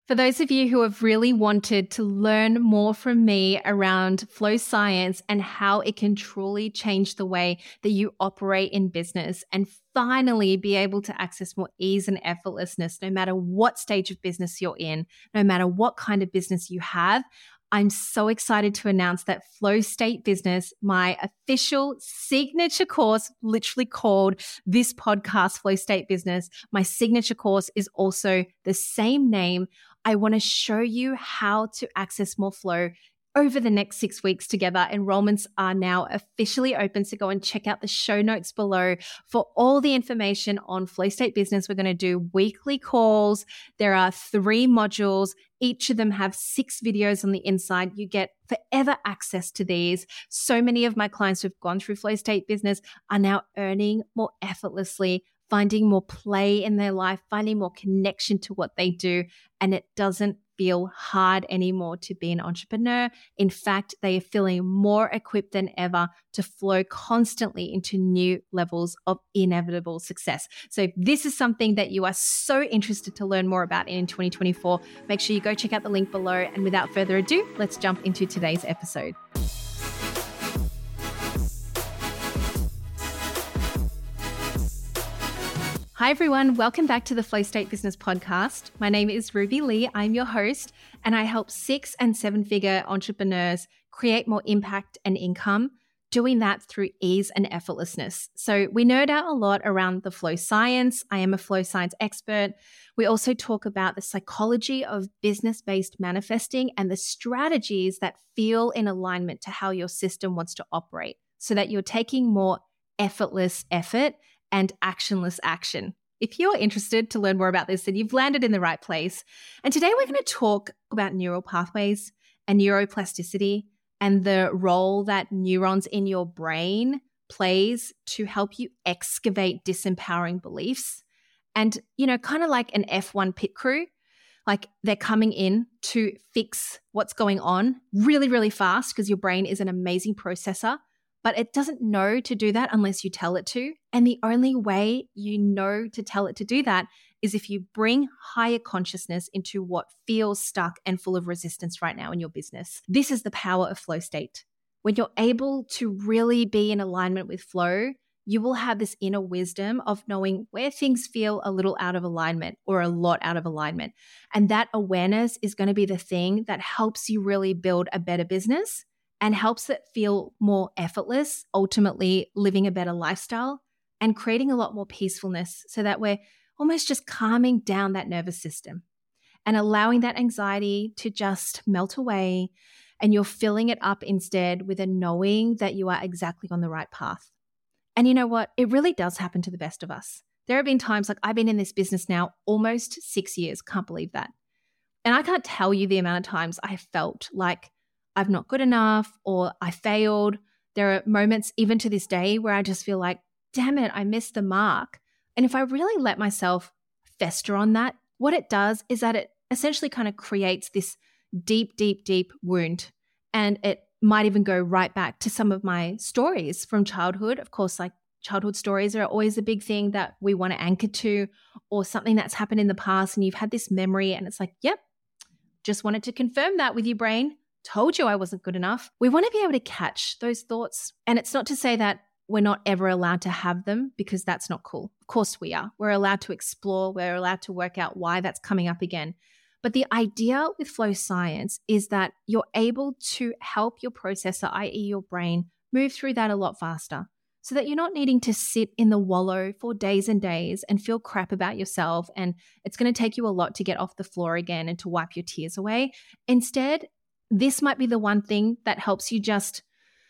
For those of you who have really wanted to learn more from me around flow science and how it can truly change the way that you operate in business and finally be able to access more ease and effortlessness, no matter what stage of business you're in, no matter what kind of business you have, I'm so excited to announce that Flow State Business, my official signature course, literally called this podcast, Flow State Business, my signature course is also the same name. I want to show you how to access more flow over the next 6 weeks together. Enrollments are now officially open, so go and check out the show notes below for all the information on Flow State Business. We're going to do weekly calls. There are 3 modules. Each of them have 6 videos on the inside. You get forever access to these. So many of my clients who've gone through Flow State Business are now earning more effortlessly, finding more play in their life, finding more connection to what they do, and it doesn't feel hard anymore to be an entrepreneur. In fact, they are feeling more equipped than ever to flow constantly into new levels of inevitable success. So if this is something that you are so interested to learn more about in 2024, make sure you go check out the link below. And without further ado, let's jump into today's episode. Hi, everyone. Welcome back to the Flow State Business Podcast. My name is Ruby Lee. I'm your host, and I help 6- and 7-figure entrepreneurs create more impact and income, doing that through ease and effortlessness. So we nerd out a lot around the flow science. I am a flow science expert. We also talk about the psychology of business-based manifesting and the strategies that feel in alignment to how your system wants to operate so that you're taking more effortless effort and actionless action. If you're interested to learn more about this, then you've landed in the right place. And today we're going to talk about neural pathways and neuroplasticity and the role that neurons in your brain plays to help you excavate disempowering beliefs. And, kind of like an F1 pit crew, like they're coming in to fix what's going on really, really fast because your brain is an amazing processor. But it doesn't know to do that unless you tell it to. And the only way you know to tell it to do that is if you bring higher consciousness into what feels stuck and full of resistance right now in your business. This is the power of flow state. When you're able to really be in alignment with flow, you will have this inner wisdom of knowing where things feel a little out of alignment or a lot out of alignment. And that awareness is going to be the thing that helps you really build a better business and helps it feel more effortless, ultimately living a better lifestyle and creating a lot more peacefulness so that we're almost just calming down that nervous system and allowing that anxiety to just melt away, and you're filling it up instead with a knowing that you are exactly on the right path. And you know what? It really does happen to the best of us. There have been times, like I've been in this business now almost 6 years, can't believe that. And I can't tell you the amount of times I felt like I'm not good enough or I failed. There are moments even to this day where I just feel like, damn it, I missed the mark. And if I really let myself fester on that, what it does is that it essentially kind of creates this deep, deep, deep wound. And it might even go right back to some of my stories from childhood. Of course, like childhood stories are always a big thing that we want to anchor to, or something that's happened in the past and you've had this memory and it's like, yep, just wanted to confirm that with your brain. Told you I wasn't good enough. We want to be able to catch those thoughts. And it's not to say that we're not ever allowed to have them, because that's not cool. Of course we are. We're allowed to explore. We're allowed to work out why that's coming up again. But the idea with flow science is that you're able to help your processor, i.e. your brain, move through that a lot faster so that you're not needing to sit in the wallow for days and days and feel crap about yourself. And it's going to take you a lot to get off the floor again and to wipe your tears away. Instead, this might be the one thing that helps you just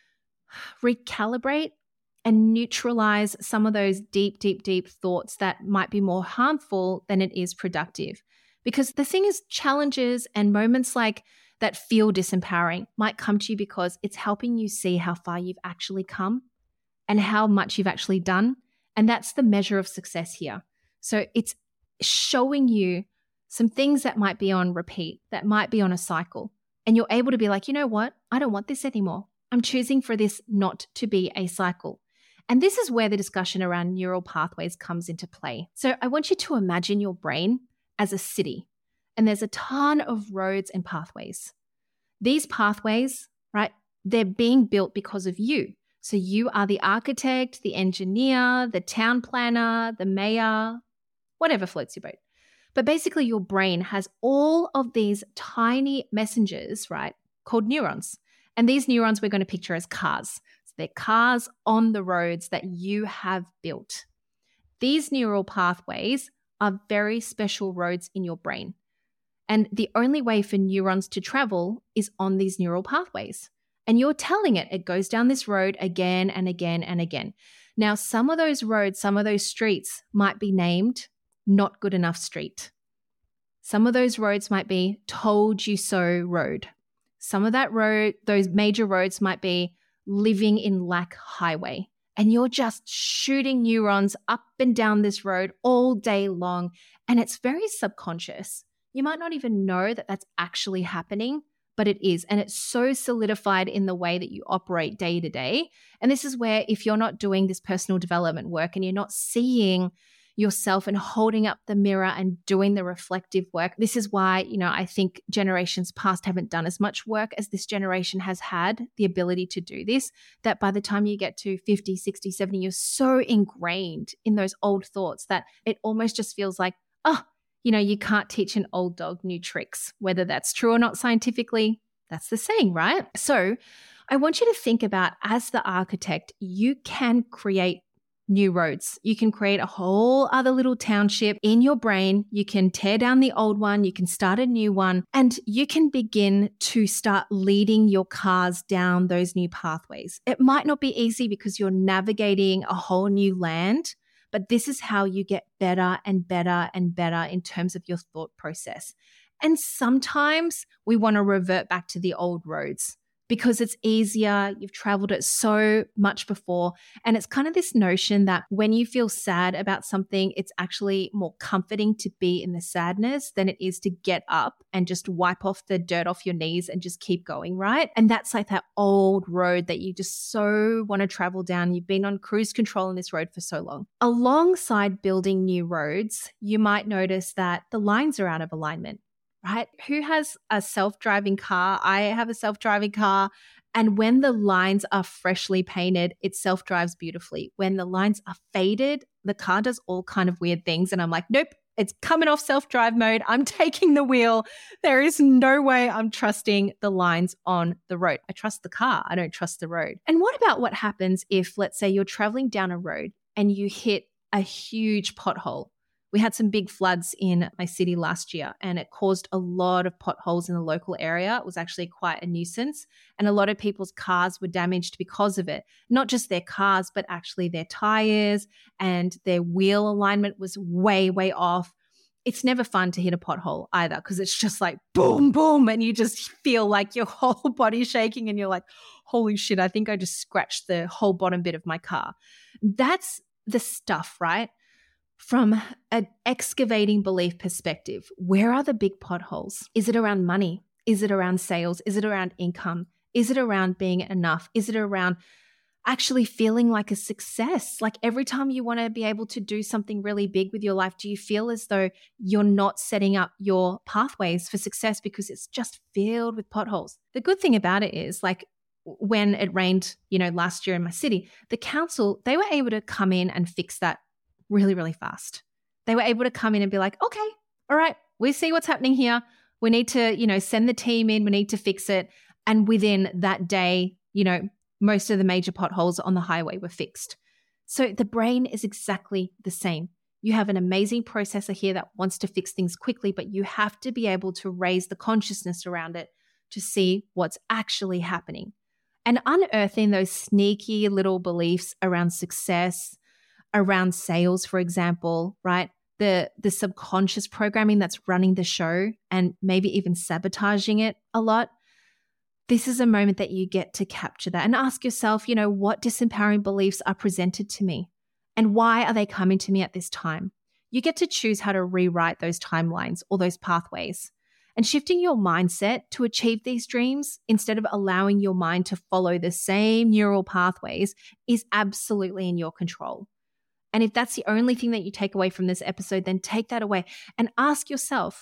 recalibrate and neutralize some of those deep, deep, deep thoughts that might be more harmful than it is productive. Because the thing is, challenges and moments like that feel disempowering might come to you because it's helping you see how far you've actually come and how much you've actually done. And that's the measure of success here. So it's showing you some things that might be on repeat, that might be on a cycle. And you're able to be like, you know what? I don't want this anymore. I'm choosing for this not to be a cycle. And this is where the discussion around neural pathways comes into play. So I want you to imagine your brain as a city. and there's a ton of roads and pathways. These pathways, right, they're being built because of you. So you are the architect, the engineer, the town planner, the mayor, whatever floats your boat. But basically your brain has all of these tiny messengers, right, called neurons. And these neurons we're going to picture as cars. So they're cars on the roads that you have built. These neural pathways are very special roads in your brain. And the only way for neurons to travel is on these neural pathways. And you're telling it goes down this road again and again and again. Now, some of those roads, some of those streets might be named Not Good Enough Street. Some of those roads might be Told You So Road. Some of that road, those major roads might be Living in Lack Highway. And you're just shooting neurons up and down this road all day long. And it's very subconscious. You might not even know that that's actually happening, but it is. And it's so solidified in the way that you operate day to day. And this is where if you're not doing this personal development work and you're not seeing yourself and holding up the mirror and doing the reflective work, this is why, I think generations past haven't done as much work as this generation has had the ability to do this, that by the time you get to 50, 60, 70, you're so ingrained in those old thoughts that it almost just feels like, you can't teach an old dog new tricks. Whether that's true or not scientifically, that's the saying, right? So I want you to think about, as the architect, you can create new roads. You can create a whole other little township in your brain. You can tear down the old one. You can start a new one, and you can begin to start leading your cars down those new pathways. It might not be easy because you're navigating a whole new land, but this is how you get better and better and better in terms of your thought process. And sometimes we want to revert back to the old roads because it's easier. You've traveled it so much before. And it's kind of this notion that when you feel sad about something, it's actually more comforting to be in the sadness than it is to get up and just wipe off the dirt off your knees and just keep going, right? And that's like that old road that you just so want to travel down. You've been on cruise control on this road for so long. Alongside building new roads, you might notice that the lines are out of alignment. Right? Who has a self-driving car? I have a self-driving car. And when the lines are freshly painted, it self-drives beautifully. When the lines are faded, the car does all kind of weird things. And I'm like, nope, it's coming off self-drive mode. I'm taking the wheel. There is no way I'm trusting the lines on the road. I trust the car. I don't trust the road. And what about what happens if, let's say, you're traveling down a road and you hit a huge pothole? We had some big floods in my city last year, and it caused a lot of potholes in the local area. It was actually quite a nuisance, and a lot of people's cars were damaged because of it. Not just their cars, but actually their tires, and their wheel alignment was way, way off. It's never fun to hit a pothole either, because it's just like boom, boom, and you just feel like your whole body shaking and you're like, holy shit, I think I just scratched the whole bottom bit of my car. That's the stuff, right? From an excavating belief perspective, where are the big potholes? Is it around money? Is it around sales? Is it around income? Is it around being enough? Is it around actually feeling like a success? Like every time you want to be able to do something really big with your life, do you feel as though you're not setting up your pathways for success because it's just filled with potholes? The good thing about it is, like, when it rained, last year in my city, the council, they were able to come in and fix that really, really fast. They were able to come in and be like, okay, all right, we see what's happening here. We need to, send the team in. We need to fix it. And within that day, most of the major potholes on the highway were fixed. So the brain is exactly the same. You have an amazing processor here that wants to fix things quickly, but you have to be able to raise the consciousness around it to see what's actually happening. And unearthing those sneaky little beliefs around success, around sales, for example, right? The subconscious programming that's running the show and maybe even sabotaging it a lot. This is a moment that you get to capture that and ask yourself, what disempowering beliefs are presented to me and why are they coming to me at this time? You get to choose how to rewrite those timelines or those pathways. And shifting your mindset to achieve these dreams instead of allowing your mind to follow the same neural pathways is absolutely in your control. And if that's the only thing that you take away from this episode, then take that away and ask yourself,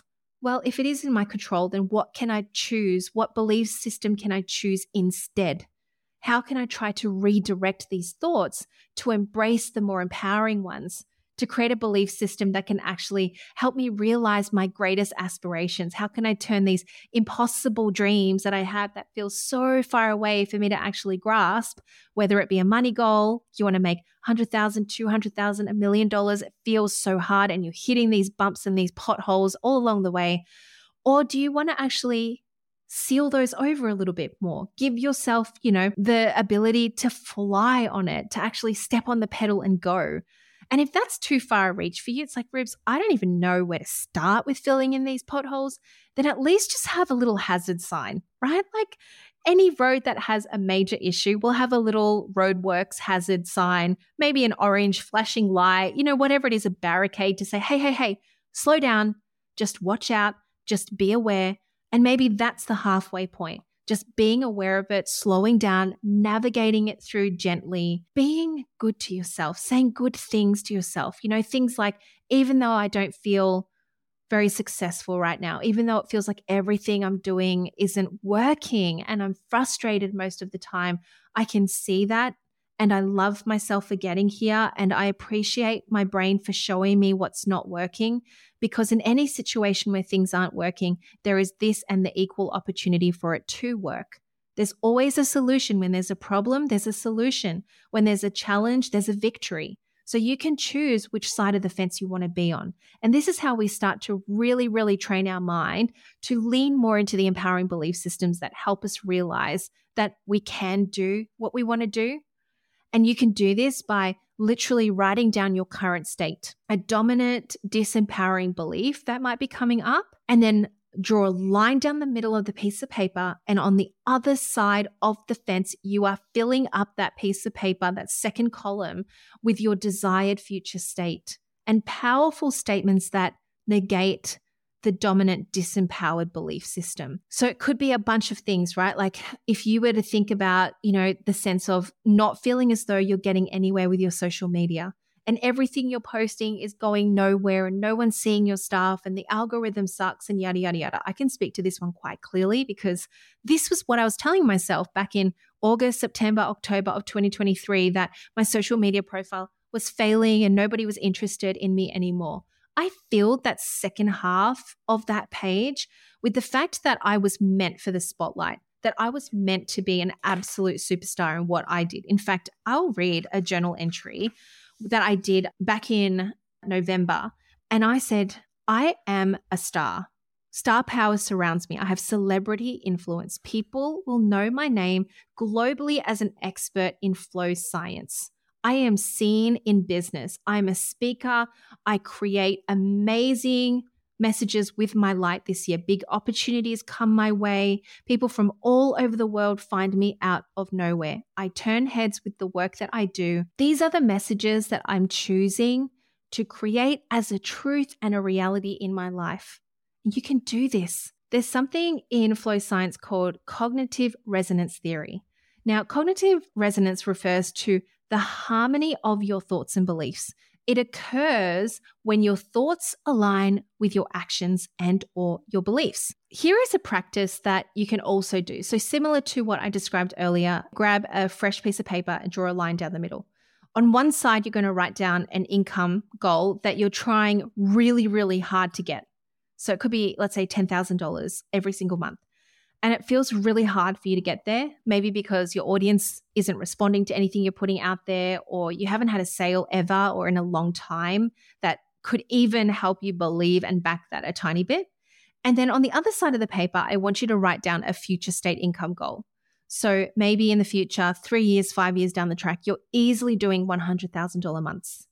well, if it is in my control, then what can I choose? What belief system can I choose instead? How can I try to redirect these thoughts to embrace the more empowering ones, to create a belief system that can actually help me realize my greatest aspirations? How can I turn these impossible dreams that I have that feel so far away for me to actually grasp, whether it be a money goal, you want to make $100,000, $200,000, $1 million, it feels so hard and you're hitting these bumps and these potholes all along the way. Or do you want to actually seal those over a little bit more? Give yourself, the ability to fly on it, to actually step on the pedal and go. And if that's too far a reach for you, it's like, Rubes, I don't even know where to start with filling in these potholes, then at least just have a little hazard sign, right? Like any road that has a major issue will have a little roadworks hazard sign, maybe an orange flashing light, whatever it is, a barricade to say, hey, slow down, just watch out, just be aware. And maybe that's the halfway point. Just being aware of it, slowing down, navigating it through gently, being good to yourself, saying good things to yourself. Things like, even though I don't feel very successful right now, even though it feels like everything I'm doing isn't working and I'm frustrated most of the time, I can see that. And I love myself for getting here. And I appreciate my brain for showing me what's not working. Because in any situation where things aren't working, there is this and the equal opportunity for it to work. There's always a solution. When there's a problem, there's a solution. When there's a challenge, there's a victory. So you can choose which side of the fence you want to be on. And this is how we start to really, really train our mind to lean more into the empowering belief systems that help us realize that we can do what we want to do. And you can do this by literally writing down your current state, a dominant, disempowering belief that might be coming up, and then draw a line down the middle of the piece of paper. And on the other side of the fence, you are filling up that piece of paper, that second column, with your desired future state and powerful statements that negate the dominant disempowered belief system. So it could be a bunch of things, right? Like if you were to think about, the sense of not feeling as though you're getting anywhere with your social media and everything you're posting is going nowhere and no one's seeing your stuff and the algorithm sucks and yada, yada, yada. I can speak to this one quite clearly because this was what I was telling myself back in August, September, October of 2023, that my social media profile was failing and nobody was interested in me anymore. I filled that second half of that page with the fact that I was meant for the spotlight, that I was meant to be an absolute superstar in what I did. In fact, I'll read a journal entry that I did back in November. And I said, I am a star. Star power surrounds me. I have celebrity influence. People will know my name globally as an expert in flow science. I am seen in business. I'm a speaker. I create amazing messages with my light this year. Big opportunities come my way. People from all over the world find me out of nowhere. I turn heads with the work that I do. These are the messages that I'm choosing to create as a truth and a reality in my life. You can do this. There's something in flow science called cognitive resonance theory. Now, cognitive resonance refers to the harmony of your thoughts and beliefs. It occurs when your thoughts align with your actions and or your beliefs. Here is a practice that you can also do. So similar to what I described earlier, grab a fresh piece of paper and draw a line down the middle. On one side, you're going to write down an income goal that you're trying really, really hard to get. So it could be, let's say, $10,000 every single month. And it feels really hard for you to get there, maybe because your audience isn't responding to anything you're putting out there, or you haven't had a sale ever or in a long time that could even help you believe and back that a tiny bit. And then on the other side of the paper, I want you to write down a future state income goal. So maybe in the future, 3 years, 5 years down the track, you're easily doing $100,000 months.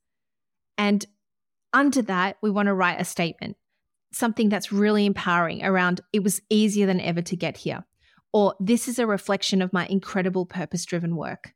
And under that, we want to write a statement. Something that's really empowering around it was easier than ever to get here, or this is a reflection of my incredible purpose-driven work.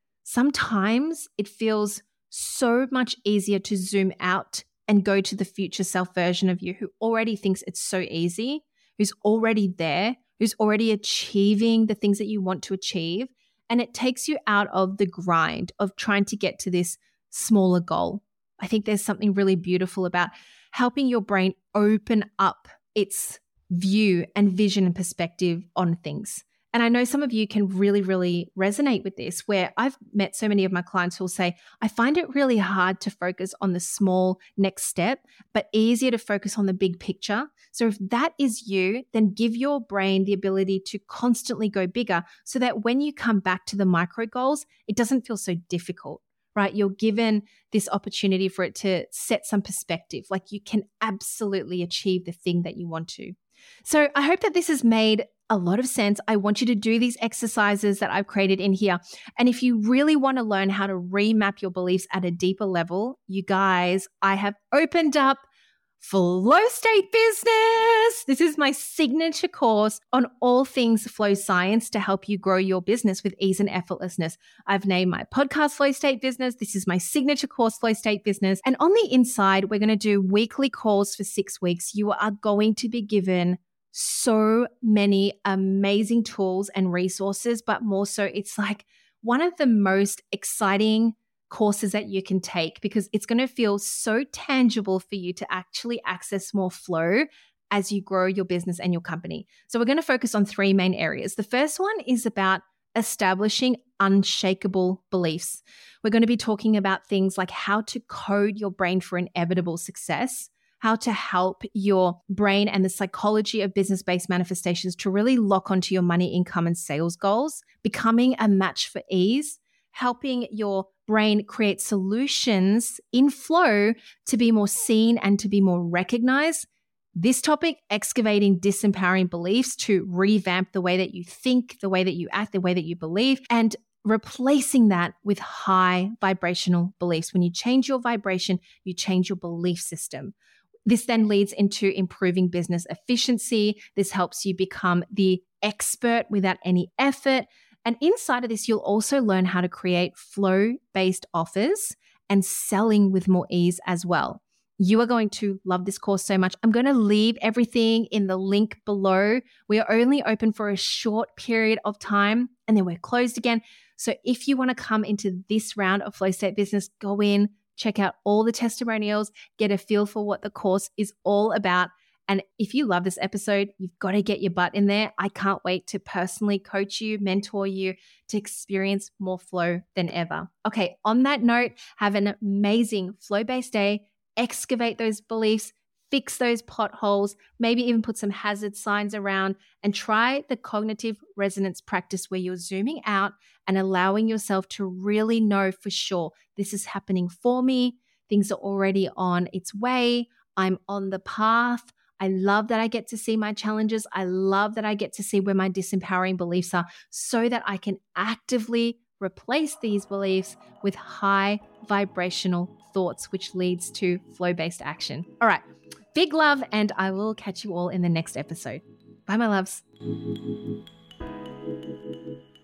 Sometimes it feels so much easier to zoom out and go to the future self version of you who already thinks it's so easy, who's already there, who's already achieving the things that you want to achieve. And it takes you out of the grind of trying to get to this smaller goal. I think there's something really beautiful about helping your brain open up its view and vision and perspective on things. And I know some of you can really, really resonate with this, where I've met so many of my clients who will say, I find it really hard to focus on the small next step, but easier to focus on the big picture. So if that is you, then give your brain the ability to constantly go bigger so that when you come back to the micro goals, it doesn't feel so difficult, right? You're given this opportunity for it to set some perspective, like you can absolutely achieve the thing that you want to. So I hope that this has made a lot of sense. I want you to do these exercises that I've created in here. And if you really want to learn how to remap your beliefs at a deeper level, you guys, I have opened up Flow State Business. This is my signature course on all things flow science to help you grow your business with ease and effortlessness. I've named my podcast Flow State Business. This is my signature course, Flow State Business. And on the inside, we're going to do weekly calls for 6 weeks. You are going to be given so many amazing tools and resources, but more so, it's like one of the most exciting courses that you can take because it's going to feel so tangible for you to actually access more flow as you grow your business and your company. So we're going to focus on 3 main areas. The first one is about establishing unshakable beliefs. We're going to be talking about things like how to code your brain for inevitable success, how to help your brain and the psychology of business-based manifestations to really lock onto your money, income, and sales goals, becoming a match for ease, helping your brain create solutions in flow to be more seen and to be more recognized. This topic, excavating disempowering beliefs to revamp the way that you think, the way that you act, the way that you believe, and replacing that with high vibrational beliefs. When you change your vibration, you change your belief system. This then leads into improving business efficiency. This helps you become the expert without any effort. And inside of this, you'll also learn how to create flow-based offers and selling with more ease as well. You are going to love this course so much. I'm going to leave everything in the link below. We are only open for a short period of time and then we're closed again. So if you want to come into this round of Flow State Business, go in, check out all the testimonials, get a feel for what the course is all about. And if you love this episode, you've got to get your butt in there. I can't wait to personally coach you, mentor you to experience more flow than ever. Okay, on that note, have an amazing flow-based day. Excavate those beliefs, fix those potholes, maybe even put some hazard signs around, and try the cognitive resonance practice where you're zooming out and allowing yourself to really know for sure this is happening for me. Things are already on its way. I'm on the path. I love that I get to see my challenges. I love that I get to see where my disempowering beliefs are so that I can actively replace these beliefs with high vibrational thoughts, which leads to flow-based action. All right, big love, and I will catch you all in the next episode. Bye, my loves.